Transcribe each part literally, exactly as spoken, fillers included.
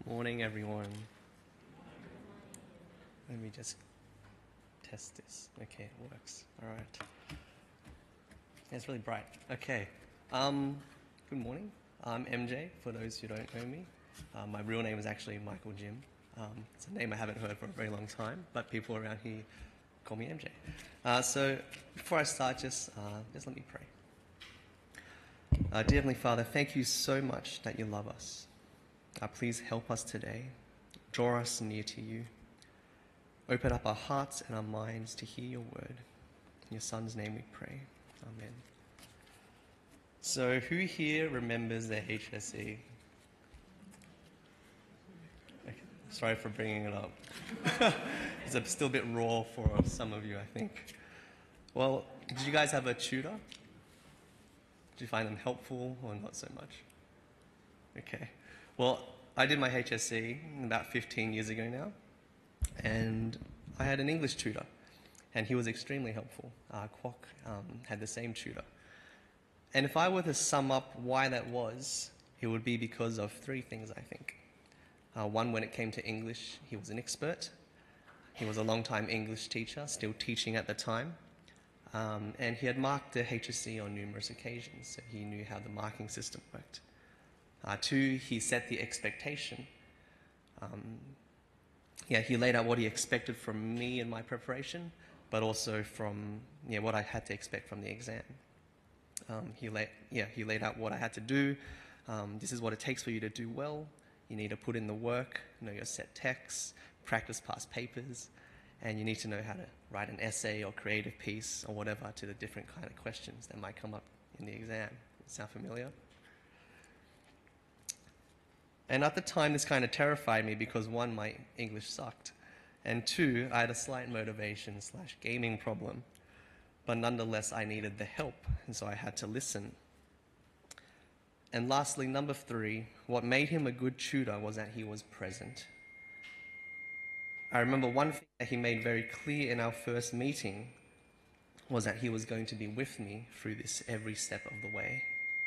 Morning, everyone. Let me just test this. Okay, it works. All right. It's really bright. Okay. Um, good morning. I'm M J, for those who don't know me. Uh, my real name is actually Michael Jim. Um, it's a name I haven't heard for a very long time, but people around here call me M J. Uh, so before I start, just, uh, just let me pray. Uh, dear Heavenly Father, thank you so much that you love us. Uh, please help us today. Draw us near to you. Open up our hearts and our minds to hear your word. In your Son's name we pray. Amen. So who here remembers their H S E? Okay. Sorry for bringing it up. It's still a bit raw for some of you, I think. Well, did you guys have a tutor? Did you find them helpful or not so much? Okay. Well, I did my H S C about fifteen years ago now, and I had an English tutor, and he was extremely helpful. Uh, Kwok um, had the same tutor. And if I were to sum up why that was, it would be because of three things, I think. Uh, one, when it came to English, he was an expert. He was a long-time English teacher, still teaching at the time. Um, and he had marked the H S C on numerous occasions, so he knew how the marking system worked. Uh, two, he set the expectation. Um, yeah, he laid out what he expected from me in my preparation, but also from yeah, what I had to expect from the exam. Um, he, laid, yeah, he laid out what I had to do. Um, this is what it takes for you to do well. You need to put in the work, know your set texts, practice past papers, and you need to know how to write an essay or creative piece or whatever to the different kind of questions that might come up in the exam. Sound familiar? And at the time, this kind of terrified me because, one, my English sucked, and two, I had a slight motivation slash gaming problem. But nonetheless, I needed the help, and so I had to listen. And lastly, number three, what made him a good tutor was that he was present. I remember one thing that he made very clear in our first meeting was that he was going to be with me through this every step of the way.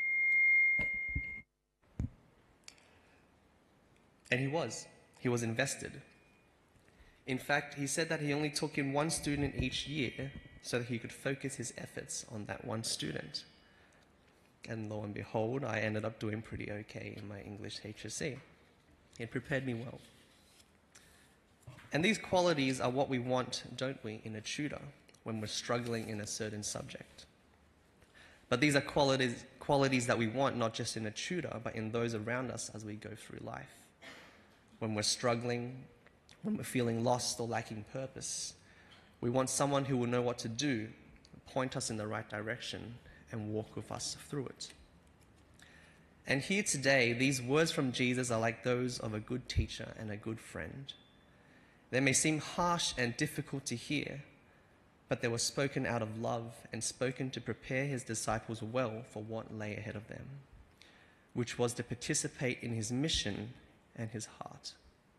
And he was. He was invested. In fact, he said that he only took in one student each year so that he could focus his efforts on that one student. And lo and behold, I ended up doing pretty okay in my English H S C. It prepared me well. And these qualities are what we want, don't we, in a tutor when we're struggling in a certain subject. But these are qualities, qualities that we want not just in a tutor, but in those around us as we go through life. When we're struggling, when we're feeling lost or lacking purpose, we want someone who will know what to do, point us in the right direction, and walk with us through it. And here today, these words from Jesus are like those of a good teacher and a good friend. They may seem harsh and difficult to hear, but they were spoken out of love and spoken to prepare his disciples well for what lay ahead of them, which was to participate in his mission and his heart.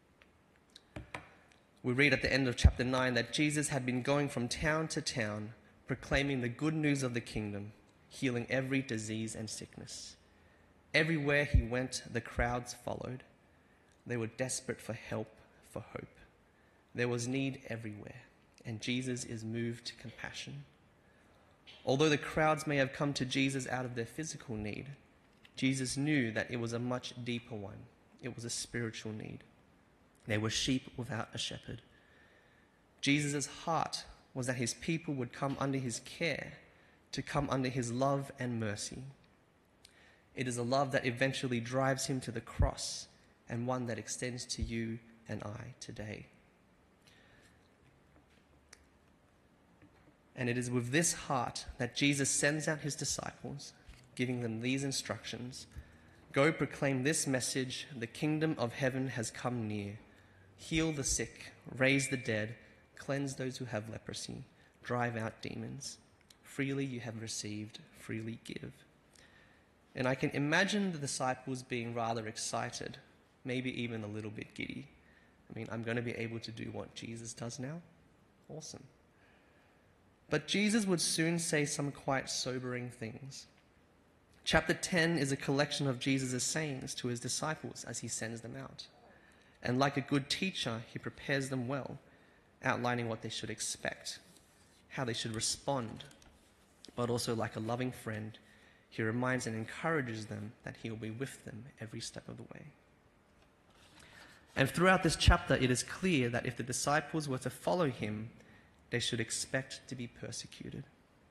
We read at the end of chapter nine that Jesus had been going from town to town, proclaiming the good news of the kingdom, healing every disease and sickness. Everywhere he went, the crowds followed. They were desperate for help, for hope. There was need everywhere, and Jesus is moved to compassion. Although the crowds may have come to Jesus out of their physical need, Jesus knew that it was a much deeper one. It was a spiritual need. They were sheep without a shepherd. Jesus' heart was that his people would come under his care, to come under his love and mercy. It is a love that eventually drives him to the cross, and one that extends to you and I today. And it is with this heart that Jesus sends out his disciples, giving them these instructions. Go proclaim this message, the kingdom of heaven has come near. Heal the sick, raise the dead, cleanse those who have leprosy, drive out demons. Freely you have received, freely give. And I can imagine the disciples being rather excited, maybe even a little bit giddy. I mean, I'm going to be able to do what Jesus does now? Awesome. But Jesus would soon say some quite sobering things. Chapter ten is a collection of Jesus' sayings to his disciples as he sends them out. And like a good teacher, he prepares them well, outlining what they should expect, how they should respond. But also like a loving friend, he reminds and encourages them that he will be with them every step of the way. And throughout this chapter, it is clear that if the disciples were to follow him, they should expect to be persecuted.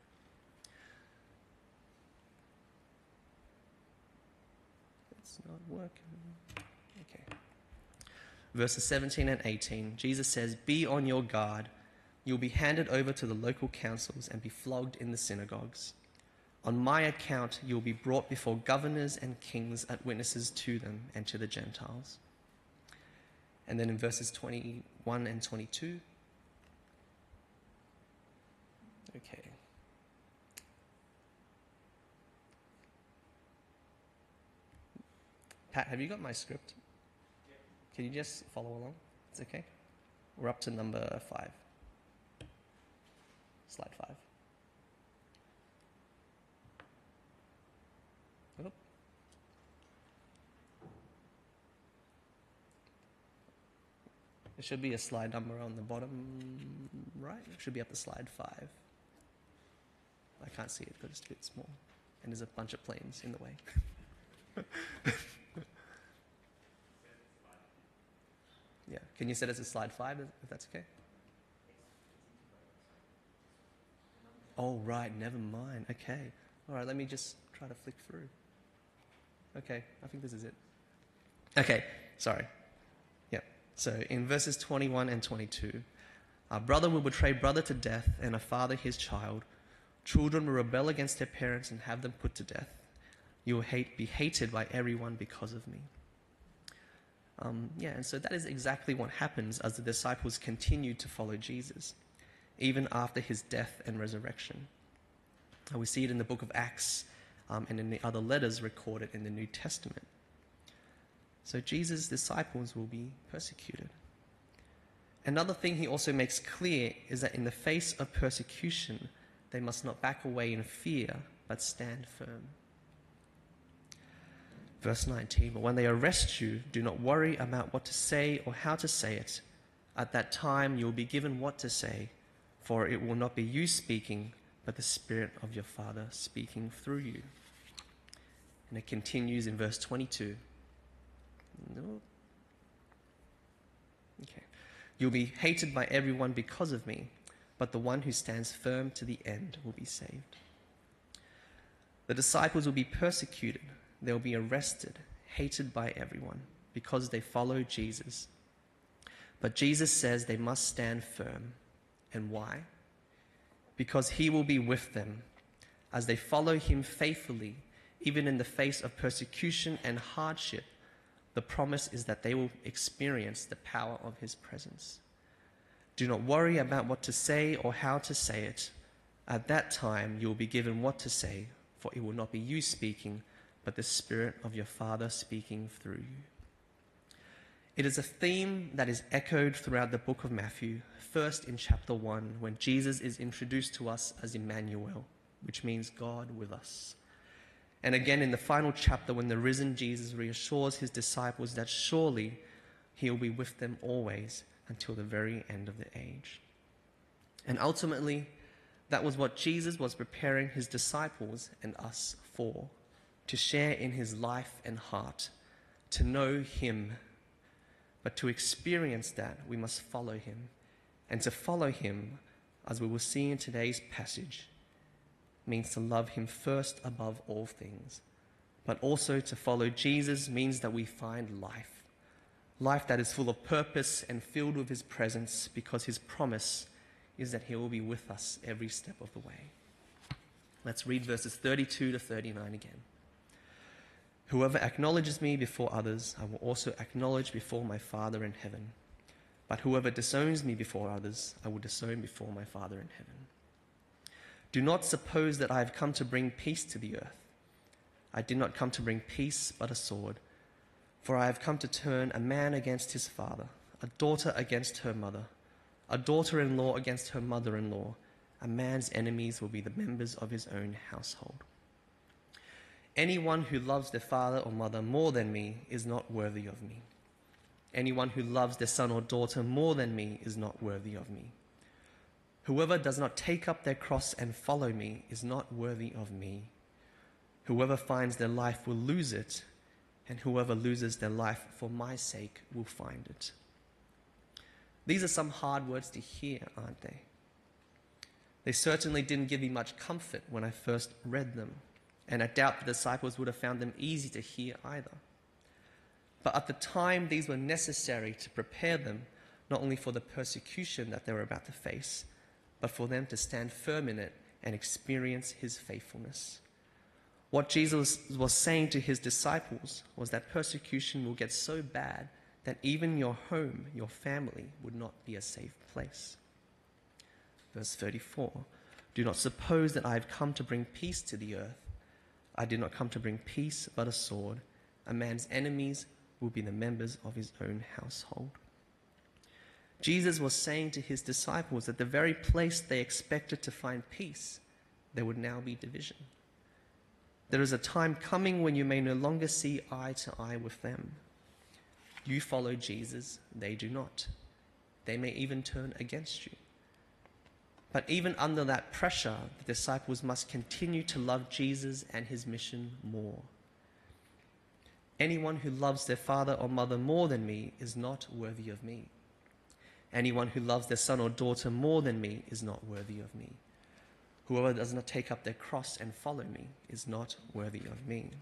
It's not working. Okay. Verses seventeen and eighteen, Jesus says, "Be on your guard. You'll be handed over to the local councils and be flogged in the synagogues. On my account, you'll be brought before governors and kings as witnesses to them and to the Gentiles." And then in verses twenty-one and twenty-two, okay. Pat, have you got my script? Yeah. Can you just follow along? It's okay. We're up to number five. Slide five. Oop. There should be a slide number on the bottom right. It should be up to slide five. I can't see it because it's a bit small. And there's a bunch of planes in the way. Yeah. Can you set us to slide five if that's okay? Oh, right. Never mind. Okay. All right. Let me just try to flick through. Okay. I think this is it. Okay. Sorry. Yeah. So in verses twenty-one and twenty-two, "A brother will betray brother to death, and a father his child. Children will rebel against their parents and have them put to death. You will hate, be hated by everyone because of me." Um, yeah, and so that is exactly what happens as the disciples continued to follow Jesus, even after his death and resurrection. And we see it in the book of Acts um, and in the other letters recorded in the New Testament. So Jesus' disciples will be persecuted. Another thing he also makes clear is that in the face of persecution, they must not back away in fear, but stand firm. Verse nineteen, "But when they arrest you, do not worry about what to say or how to say it. At that time you will be given what to say, for it will not be you speaking, but the Spirit of your Father speaking through you." And it continues in verse twenty-two. No. Okay. "You'll be hated by everyone because of me, but the one who stands firm to the end will be saved." The disciples will be persecuted. They'll be arrested, hated by everyone because they follow Jesus. But Jesus says they must stand firm. And why? Because he will be with them as they follow him faithfully, even in the face of persecution and hardship. The promise is that they will experience the power of his presence. "Do not worry about what to say or how to say it. At that time you will be given what to say, for it will not be you speaking, but the Spirit of your Father speaking through you." It is a theme that is echoed throughout the book of Matthew, first in chapter one, when Jesus is introduced to us as Emmanuel, which means God with us. And again in the final chapter, when the risen Jesus reassures his disciples that surely he will be with them always until the very end of the age. And ultimately, that was what Jesus was preparing his disciples and us for. To share in his life and heart, to know him. But to experience that, we must follow him. And to follow him, as we will see in today's passage, means to love him first above all things. But also to follow Jesus means that we find life. Life that is full of purpose and filled with his presence, because his promise is that he will be with us every step of the way. Let's read verses thirty-two to thirty-nine again. "Whoever acknowledges me before others, I will also acknowledge before my Father in heaven. But whoever disowns me before others, I will disown before my Father in heaven. Do not suppose that I have come to bring peace to the earth. I did not come to bring peace, but a sword. For I have come to turn a man against his father, a daughter against her mother, a daughter-in-law against her mother-in-law. A man's enemies will be the members of his own household. Anyone who loves their father or mother more than me is not worthy of me. Anyone who loves their son or daughter more than me is not worthy of me. Whoever does not take up their cross and follow me is not worthy of me. Whoever finds their life will lose it, and whoever loses their life for my sake will find it." These are some hard words to hear, aren't they? They certainly didn't give me much comfort when I first read them, and I doubt the disciples would have found them easy to hear either. But at the time, these were necessary to prepare them not only for the persecution that they were about to face, but for them to stand firm in it and experience his faithfulness. What Jesus was saying to his disciples was that persecution will get so bad that even your home, your family, would not be a safe place. Verse thirty-four, "Do not suppose that I have come to bring peace to the earth. I did not come to bring peace, but a sword. A man's enemies will be the members of his own household." Jesus was saying to his disciples that the very place they expected to find peace, there would now be division. There is a time coming when you may no longer see eye to eye with them. You follow Jesus, they do not. They may even turn against you. But even under that pressure, the disciples must continue to love Jesus and his mission more. "Anyone who loves their father or mother more than me is not worthy of me. Anyone who loves their son or daughter more than me is not worthy of me. Whoever does not take up their cross and follow me is not worthy of me."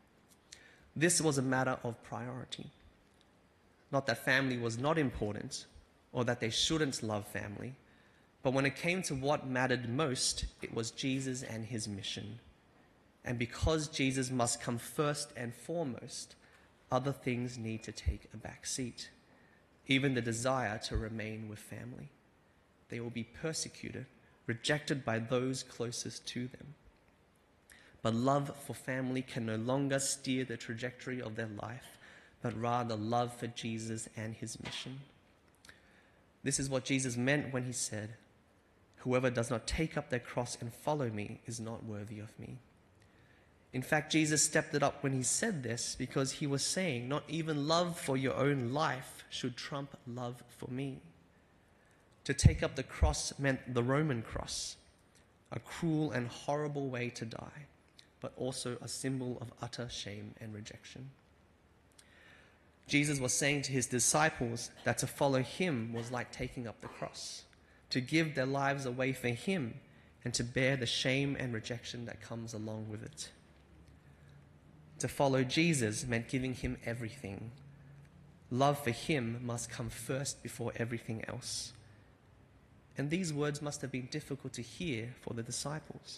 This was a matter of priority. Not that family was not important or that they shouldn't love family, but when it came to what mattered most, it was Jesus and his mission. And because Jesus must come first and foremost, other things need to take a back seat. Even the desire to remain with family. They will be persecuted, rejected by those closest to them. But love for family can no longer steer the trajectory of their life, but rather love for Jesus and his mission. This is what Jesus meant when he said, "Whoever does not take up their cross and follow me is not worthy of me." In fact, Jesus stepped it up when he said this because he was saying not even love for your own life should trump love for me. To take up the cross meant the Roman cross, a cruel and horrible way to die, but also a symbol of utter shame and rejection. Jesus was saying to his disciples that to follow him was like taking up the cross, to give their lives away for him and to bear the shame and rejection that comes along with it. To follow Jesus meant giving him everything. Love for him must come first before everything else. And these words must have been difficult to hear for the disciples.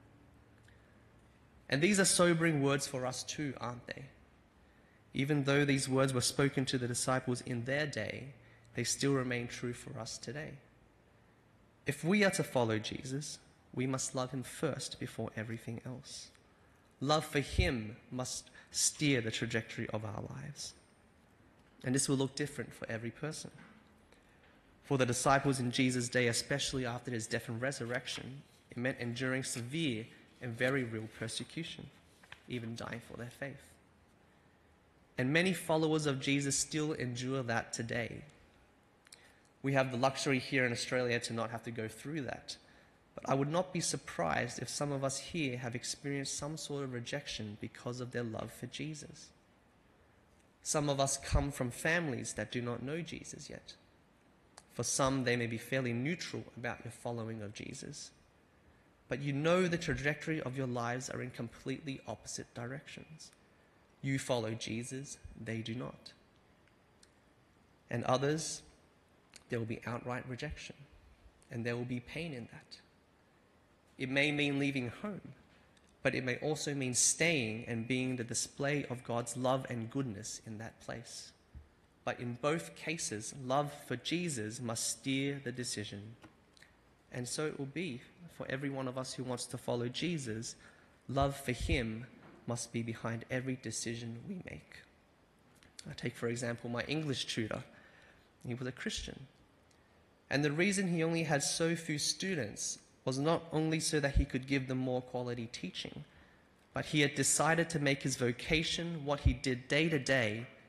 And these are sobering words for us too, aren't they? Even though these words were spoken to the disciples in their day, they still remain true for us today. If we are to follow Jesus, we must love him first before everything else. Love for him must steer the trajectory of our lives. And this will look different for every person. For the disciples in Jesus' day, especially after his death and resurrection, it meant enduring severe and very real persecution, even dying for their faith. And many followers of Jesus still endure that today. We have the luxury here in Australia to not have to go through that. But I would not be surprised if some of us here have experienced some sort of rejection because of their love for Jesus. Some of us come from families that do not know Jesus yet. For some, they may be fairly neutral about your following of Jesus. But you know the trajectory of your lives are in completely opposite directions. You follow Jesus, they do not. And others, there will be outright rejection, and there will be pain in that. It may mean leaving home, but it may also mean staying and being the display of God's love and goodness in that place. But in both cases, love for Jesus must steer the decision. And so it will be for every one of us who wants to follow Jesus. Love for him must be behind every decision we make. I take, for example, my English tutor. He was a Christian. And the reason he only had so few students was not only so that he could give them more quality teaching, but he had decided to make his vocation, what he did day to day,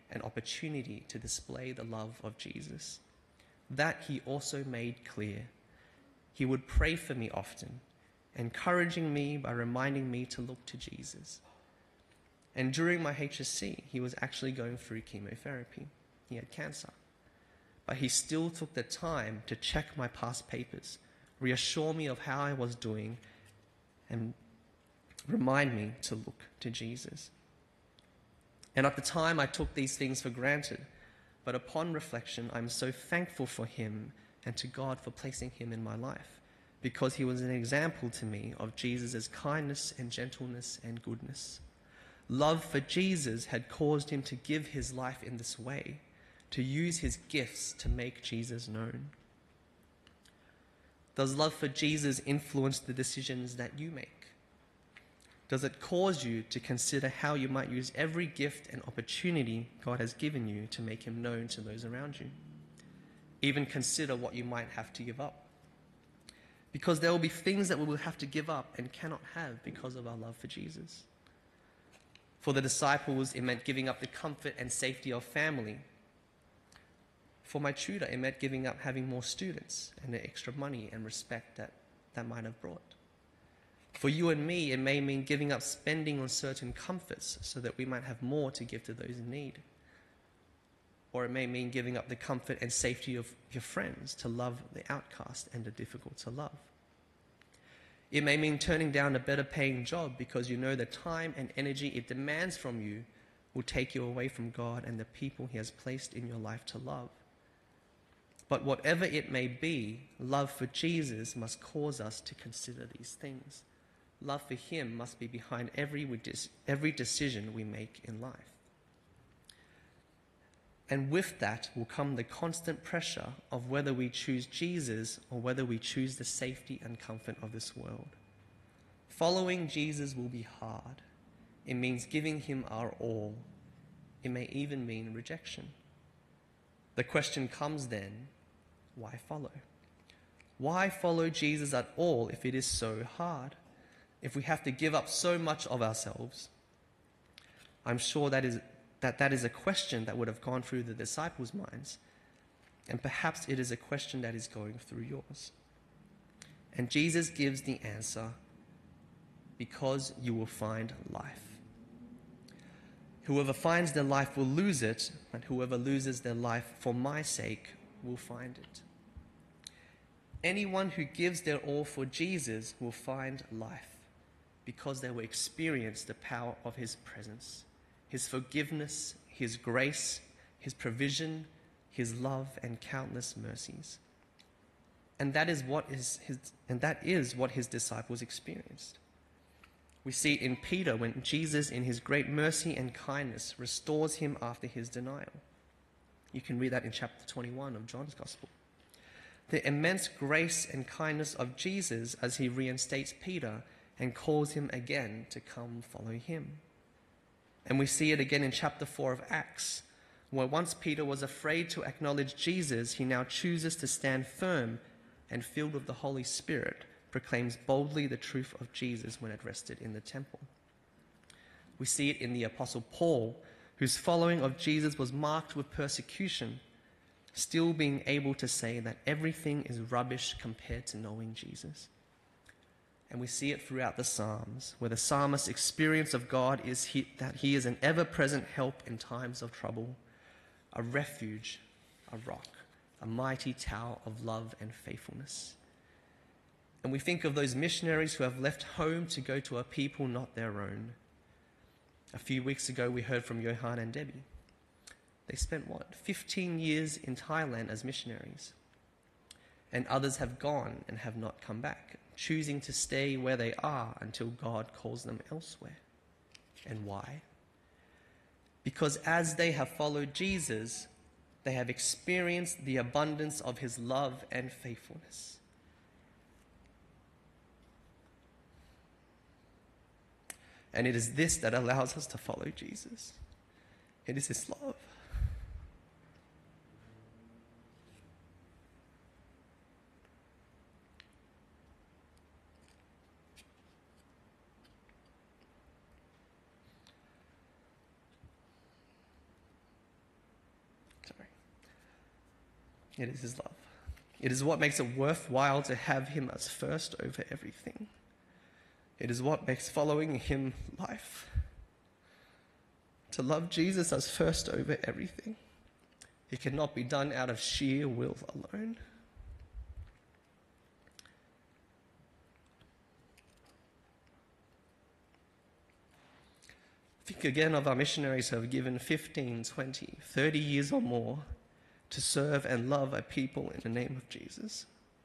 an opportunity to display the love of Jesus. That he also made clear. He would pray for me often, encouraging me by reminding me to look to Jesus. And during my H S C, he was actually going through chemotherapy. He had cancer. But he still took the time to check my past papers, reassure me of how I was doing, and remind me to look to Jesus. And at the time, I took these things for granted. But upon reflection, I'm so thankful for him and to God for placing him in my life, because he was an example to me of Jesus' kindness and gentleness and goodness. Love for Jesus had caused him to give his life in this way, to use his gifts to make Jesus known. Does love for Jesus influence the decisions that you make? Does it cause you to consider how you might use every gift and opportunity God has given you to make him known to those around you? Even consider what you might have to give up. Because there will be things that we will have to give up and cannot have because of our love for Jesus. For the disciples, it meant giving up the comfort and safety of family. For my tutor, it meant giving up having more students and the extra money and respect that that might have brought. For you and me, it may mean giving up spending on certain comforts so that we might have more to give to those in need. Or it may mean giving up the comfort and safety of your friends to love the outcast and the difficult to love. It may mean turning down a better paying job because you know the time and energy it demands from you will take you away from God and the people he has placed in your life to love. But whatever it may be, love for Jesus must cause us to consider these things. Love for him must be behind every, every decision we make in life. And with that will come the constant pressure of whether we choose Jesus or whether we choose the safety and comfort of this world. Following Jesus will be hard. It means giving him our all. It may even mean rejection. The question comes then, why follow? Why follow Jesus at all if it is so hard? If we have to give up so much of ourselves? I'm sure that is that that is a question that would have gone through the disciples' minds, and perhaps it is a question that is going through yours. And Jesus gives the answer, because you will find life. Whoever finds their life will lose it, and whoever loses their life for my sake will find it. Anyone who gives their all for Jesus will find life, because they will experience the power of his presence, his forgiveness, his grace, his provision, his love, and countless mercies. And that is what is his, and that is what his disciples experienced. We see it in Peter when Jesus, in his great mercy and kindness, restores him after his denial. You can read that in chapter twenty-one of John's Gospel. The immense grace and kindness of Jesus as he reinstates Peter and calls him again to come follow him. And we see it again in chapter four of Acts, where once Peter was afraid to acknowledge Jesus, he now chooses to stand firm and, filled with the Holy Spirit, proclaims boldly the truth of Jesus when arrested in the temple. We see it in the Apostle Paul, whose following of Jesus was marked with persecution, still being able to say that everything is rubbish compared to knowing Jesus. And we see it throughout the Psalms, where the psalmist's experience of God is he, that he is an ever-present help in times of trouble, a refuge, a rock, a mighty tower of love and faithfulness. And we think of those missionaries who have left home to go to a people not their own. A few weeks ago, we heard from Johan and Debbie. They spent, what, fifteen years in Thailand as missionaries. And others have gone and have not come back, choosing to stay where they are until God calls them elsewhere. And why? Because as they have followed Jesus, they have experienced the abundance of his love and faithfulness. And it is this that allows us to follow Jesus. It is his love. It is his love. It is what makes it worthwhile to have him as first over everything. It is what makes following him life. To love Jesus as first over everything. It cannot be done out of sheer will alone. Think again of our missionaries who have given fifteen, twenty, thirty years or more to serve and love a people in the name of Jesus.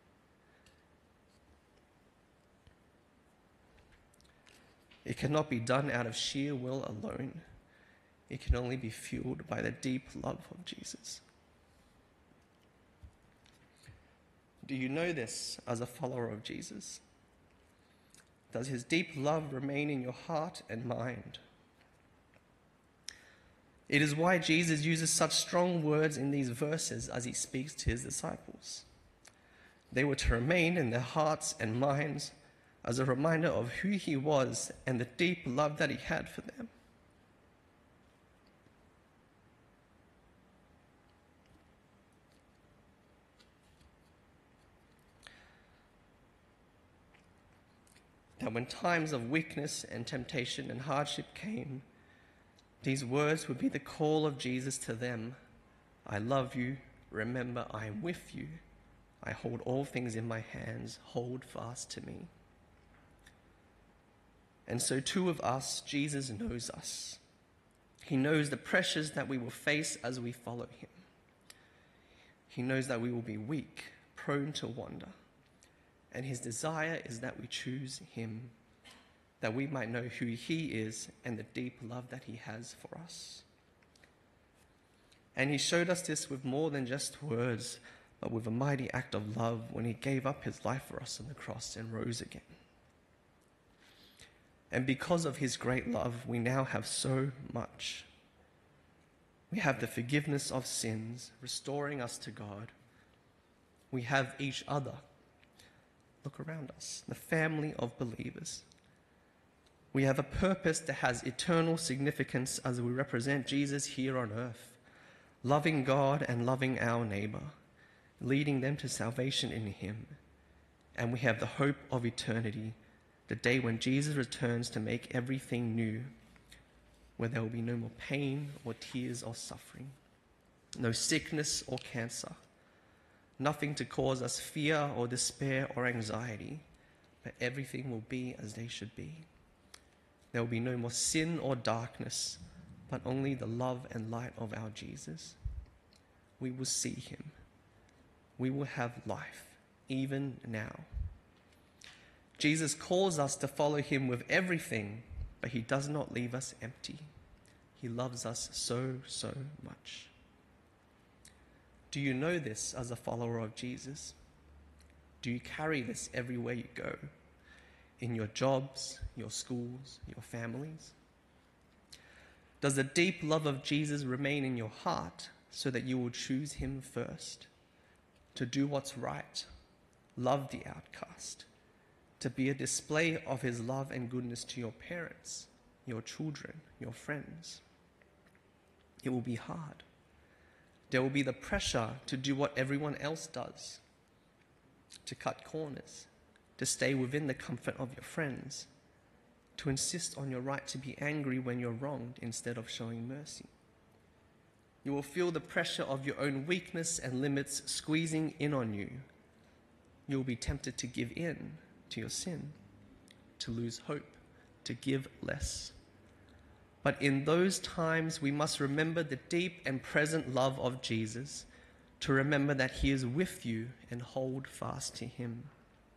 It cannot be done out of sheer will alone. It can only be fueled by the deep love of Jesus. Do you know this as a follower of Jesus? Does his deep love remain in your heart and mind? It is why Jesus uses such strong words in these verses as he speaks to his disciples. They were to remain in their hearts and minds as a reminder of who he was and the deep love that he had for them. That when times of weakness and temptation and hardship came, these words would be the call of Jesus to them. I love you. Remember, I am with you. I hold all things in my hands. Hold fast to me. And so too of us, Jesus knows us. He knows the pressures that we will face as we follow him. He knows that we will be weak, prone to wander. And his desire is that we choose him, that we might know who he is and the deep love that he has for us. And he showed us this with more than just words, but with a mighty act of love when he gave up his life for us on the cross and rose again. And because of his great love, we now have so much. We have the forgiveness of sins, restoring us to God. We have each other. Look around us, the family of believers. We have a purpose that has eternal significance as we represent Jesus here on earth, loving God and loving our neighbor, leading them to salvation in him. And we have the hope of eternity, the day when Jesus returns to make everything new, where there will be no more pain or tears or suffering, no sickness or cancer, nothing to cause us fear or despair or anxiety, but everything will be as they should be. There will be no more sin or darkness, but only the love and light of our Jesus. We will see him. We will have life, even now. Jesus calls us to follow him with everything, but he does not leave us empty. He loves us so, so much. Do you know this as a follower of Jesus? Do you carry this everywhere you go? In your jobs, your schools, your families? Does the deep love of Jesus remain in your heart so that you will choose him first? To do what's right, love the outcast, to be a display of his love and goodness to your parents, your children, your friends? It will be hard. There will be the pressure to do what everyone else does, to cut corners, to stay within the comfort of your friends, to insist on your right to be angry when you're wronged instead of showing mercy. You will feel the pressure of your own weakness and limits squeezing in on you. You will be tempted to give in to your sin, to lose hope, to give less. But in those times, we must remember the deep and present love of Jesus, to remember that he is with you and hold fast to him.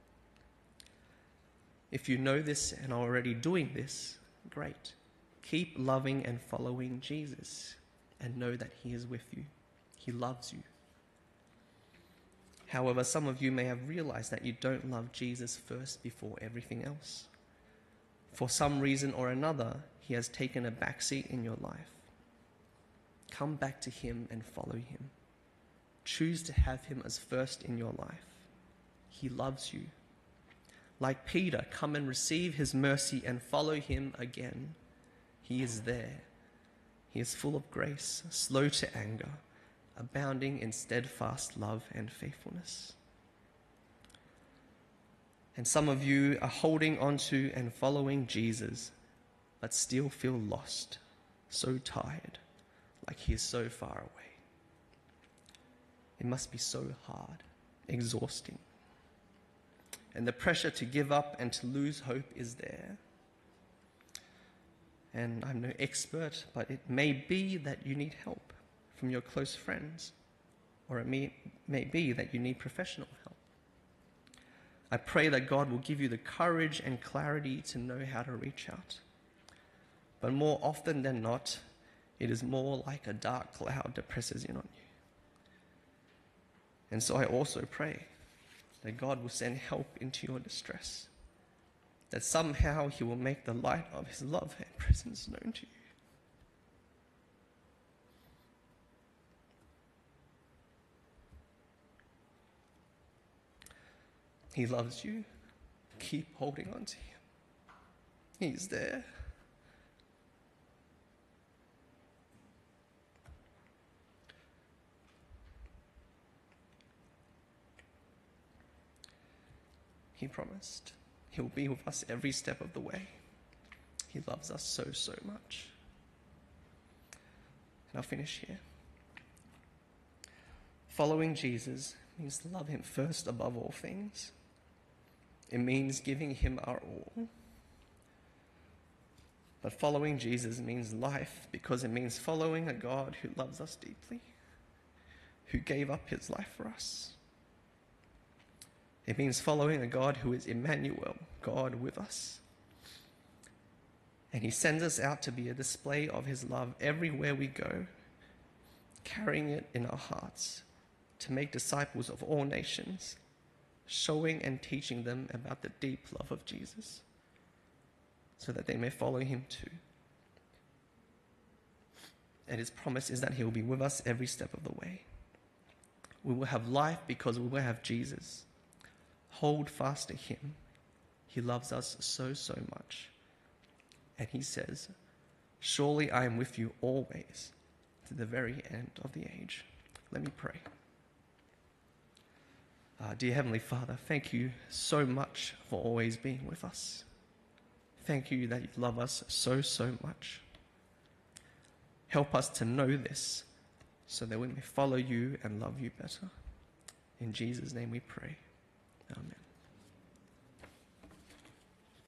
If you know this and are already doing this, great. Keep loving and following Jesus and know that he is with you. He loves you. However, some of you may have realized that you don't love Jesus first before everything else. For some reason or another, he has taken a backseat in your life. Come back to him and follow him. Choose to have him as first in your life. He loves you. Like Peter, come and receive his mercy and follow him again. He is there. He is full of grace, slow to anger, abounding in steadfast love and faithfulness. And some of you are holding onto and following Jesus, but still feel lost, so tired, like he is so far away. It must be so hard, exhausting. And the pressure to give up and to lose hope is there. And I'm no expert, but it may be that you need help from your close friends, or it may, may be that you need professional help. I pray that God will give you the courage and clarity to know how to reach out. But more often than not, it is more like a dark cloud that presses in on you. And so I also pray that God will send help into your distress, that somehow he will make the light of his love and presence known to you. He loves you. Keep holding on to him. He's there. He promised he'll be with us every step of the way. He loves us so, so much. And I'll finish here. Following Jesus means to love him first above all things. It means giving him our all. But following Jesus means life because it means following a God who loves us deeply, who gave up his life for us. It means following a God who is Emmanuel, God with us. And he sends us out to be a display of his love everywhere we go, carrying it in our hearts to make disciples of all nations, showing and teaching them about the deep love of Jesus, so that they may follow him too. And his promise is that he will be with us every step of the way. We will have life because we will have Jesus. Hold fast to him. He loves us so, so much. And he says, surely I am with you always to the very end of the age. Let me pray. Uh, dear Heavenly Father, thank you so much for always being with us. Thank you that you love us so, so much. Help us to know this so that we may follow you and love you better. In Jesus' name we pray. Amen.